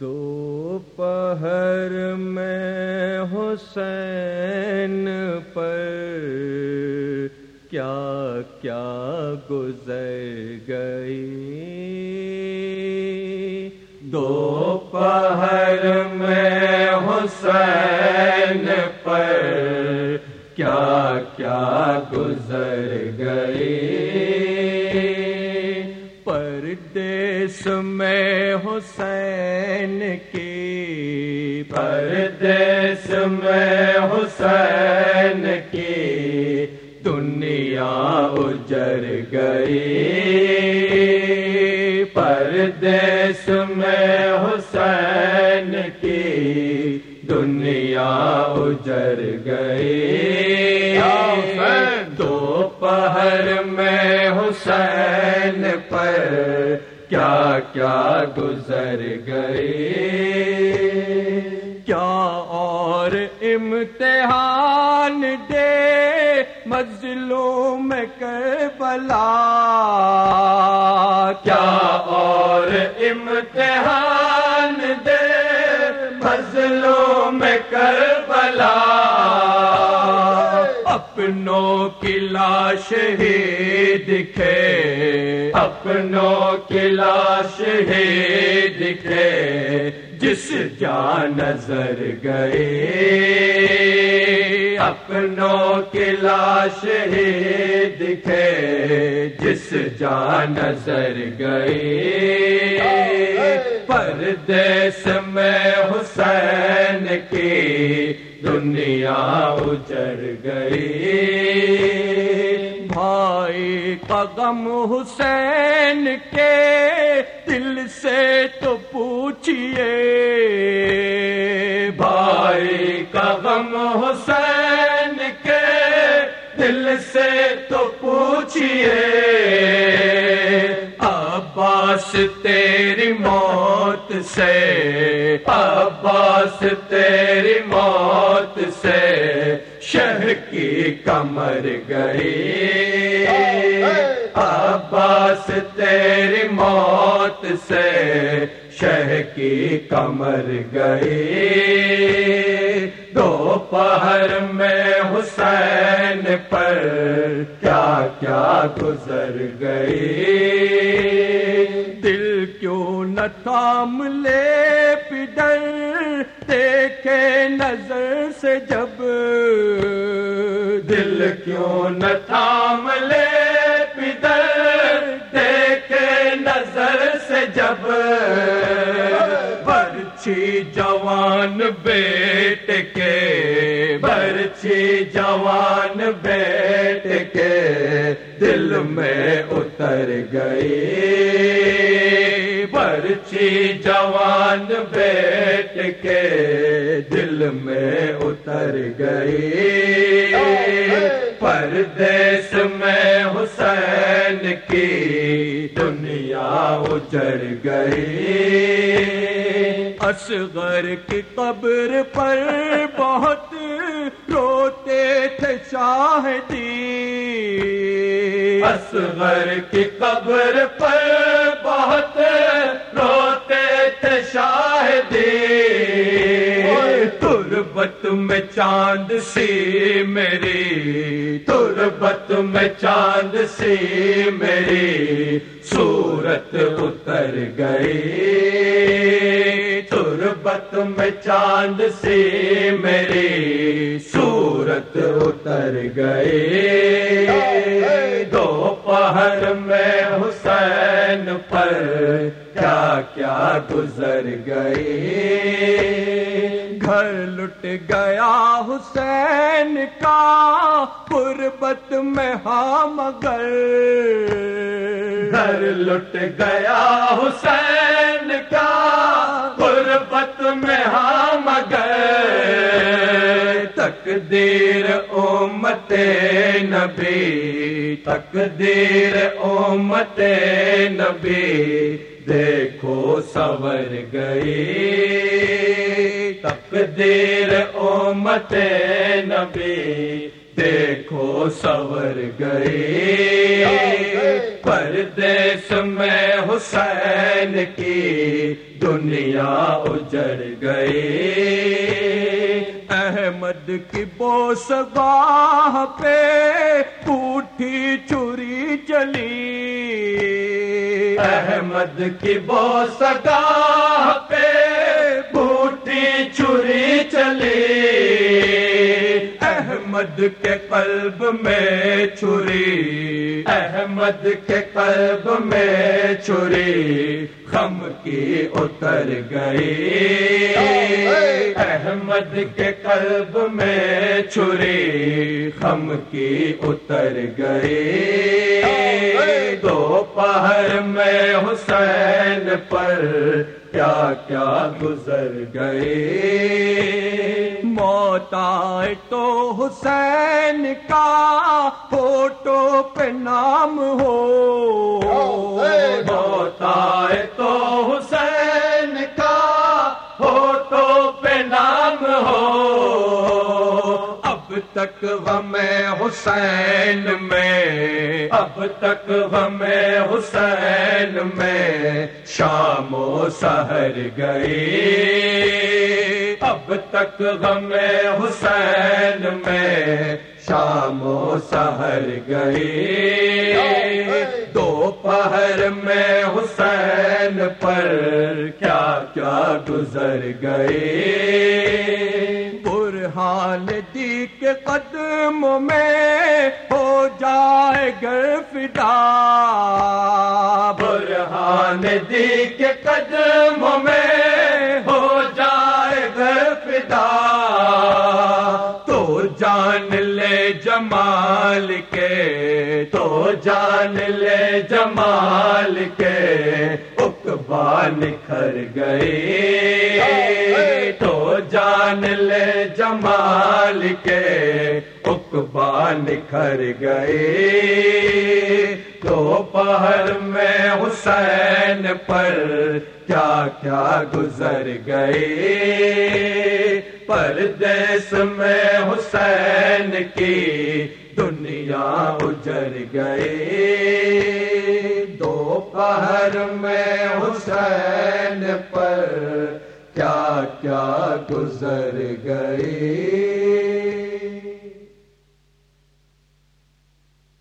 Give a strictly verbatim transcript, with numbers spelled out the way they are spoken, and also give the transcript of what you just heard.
دوپہر میں حسین پر کیا کیا گزر گئی، دوپہر میں حسین پر کیا کیا گزر گئی، پردیس میں حسین کی، پردیس میں حسین کی دنیا اجڑ گئی، پردیس میں حسین کی دنیا اجڑ گئی، دوپہر میں حسین پر کیا کیا گزر گئی، کیا اور امتحان دے مظلوم کربلا، کیا اور امتحان دے مظلوم کربلا، اپنوں کی لاش ہی دکھے، اپنوں کی لاش ہی دکھے جس جا نظر گئے، اپنوں کی لاش ہی دکھے جس جا نظر گئی، پردیس میں حسین کی دنیا اجڑ گئی، بھائی کا غم حسین کے دل سے تو پوچھئے، بھائی کا غم حسین کے دل سے تو پوچھئے، عباس تیری موت سے، عباس تیری موت سے شہ کی کمر گئی، عباس تیری موت سے شہ کی کمر گئی، دوپہر میں حسین پر کیا کیا گزر گئی، دل کیوں نہ تھام لے پدر دیکھے نظر سے جب، دل کیوں نہ تھام لے پدر دیکھے نظر سے جب، برچھی جوان بیٹ کے، برچھی جوان بیٹ کے دل میں اتر گئی، برچھی جوان بیٹ کے دل میں اتر گئی، پردیس میں حسین کی دنیا اجڑ گئی، اصغر کی قبر پر بہت روتے تھے شاہدی، اصغر کی قبر پر بہت روتے تھے شاہدی، تربت میں چاند سی میری، تربت میں چاند سی میری صورت اتر گئی، تربت میں چاند سی میری صورت اتر گئی، دوپہر میں حسین پر کیا کیا گزر گئی، گھر لٹ گیا حسین کا غربت میں ہاں مگر، گھر لٹ گیا حسین کا غربت میں ہاں مگر، تقدیر امت نبی، تقدیر امت نبی دیکھو سنور گئی، تقدیر امت نبی دیکھو سنور گئی، پردیس میں حسین کی دنیا اجڑ گئی۔ احمد کی بوسگاہ پہ پوٹھی چھری چلی، احمد کی بوسگاہ پہ پوٹھی چھری چلی، احمد کے قلب میں چھری، احمد کے قلب میں چھری غم کی اتر گئی، احمد کے قلب میں چھری غم کی اتر گئی۔ دوپہر میں حسین پر کیا کیا گزر گئے، موت آئے تو حسین کا فوٹو پہ نام ہو، موت آئے تو حسین کا فوٹو پہ نام ہو، اب تک غم حسین میں، اب تک غم حسین میں شام و سحر گئی، اب تک غم حسین میں شام و سحر گئی۔ دوپہر میں حسین پر کیا کیا گزر گئی، برہان دی کے قدموں میں ہو جائے گر فدا، برہان دی کے قدموں میں ہو جائے گر فدا، تو جان لے جمال کے، تو جان لے جمال کے عقبا نکھر گئی، تو جان لے جمال کے عقبا نکھر گئی۔ دوپہر میں حسین پر کیا کیا گزر گئی، پردیس میں حسین کی دنیا اجڑ گئی، دوپہر میں حسین پر کیا کیا گزر گئی۔